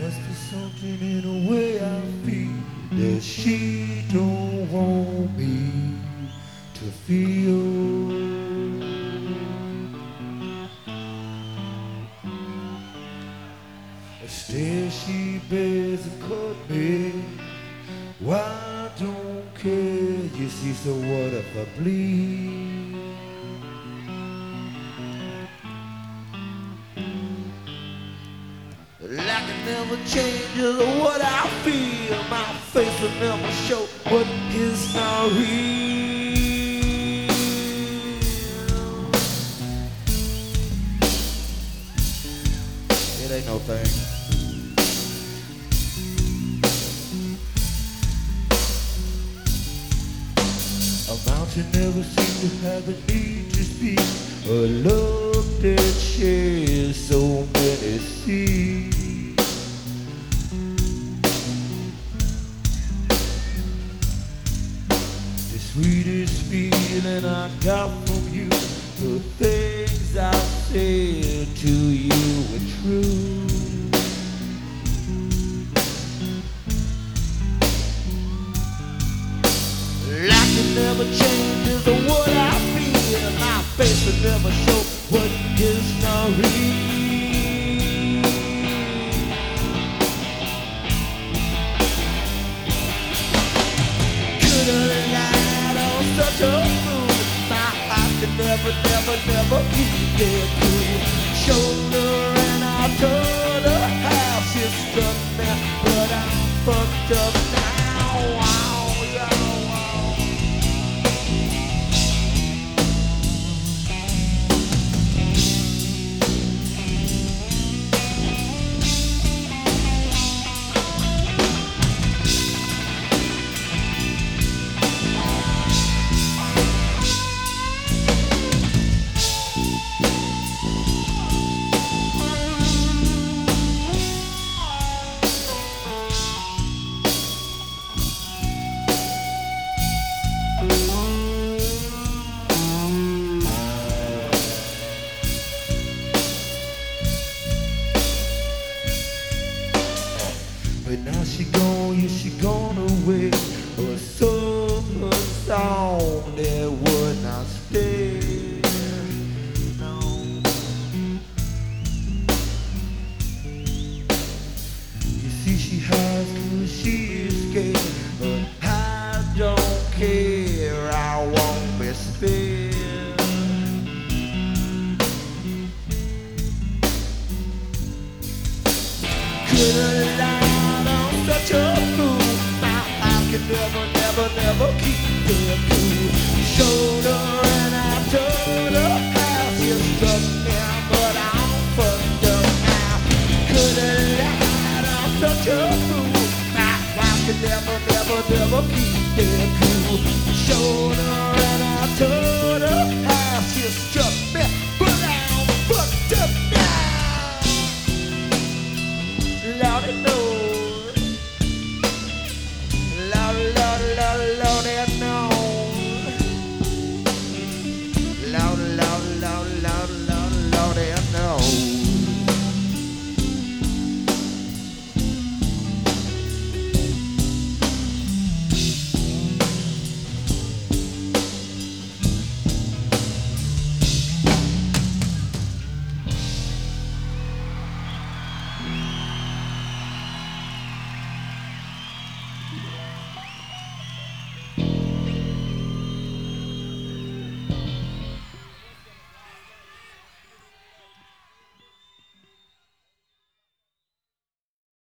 Must be something in the way I feel that she don't want me to feel. Instead she begs to cut me. Why I don't care, you see, so what if I bleed? Like it never changes what I feel. My face will never show what is not real. It ain't no thing. A mountain never seemed to have a need to speak. A love that shares so many seas. The sweetest feeling I got from you, the things I said to you were true. Like it never changes what I feel. My face will never show what is not real. Could've lied on such a fool. My heart could never, never, never keep it cool. Showed her and I told her how she struck me, but I'm fucked up now. Wow, yeah. But now she gone, yeah, she gone away. But so her song that would not stay. No. You see she hides 'cause she is scared, but I don't care, I won't be spared. Could've lied on such a fool. Now I can never, never, never keep it cool. Showed her and I told her how she struck me, but I'm fucked up now. Could've lied on such a fool. Now I can never, never, never keep it cool. Showed her and I told her how she struck me,